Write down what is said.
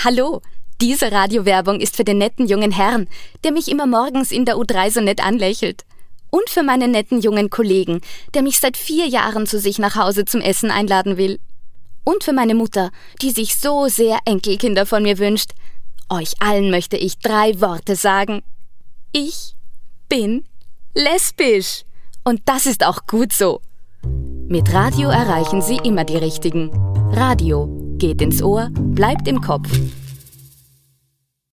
Hallo, diese Radiowerbung ist für den netten jungen Herrn, der mich immer morgens in der U3 so nett anlächelt. Und für meinen netten jungen Kollegen, der mich seit 4 Jahren zu sich nach Hause zum Essen einladen will. Und für meine Mutter, die sich so sehr Enkelkinder von mir wünscht. Euch allen möchte ich 3 Worte sagen. Ich bin lesbisch. Und das ist auch gut so. Mit Radio erreichen Sie immer die Richtigen. Radio geht ins Ohr, bleibt im Kopf.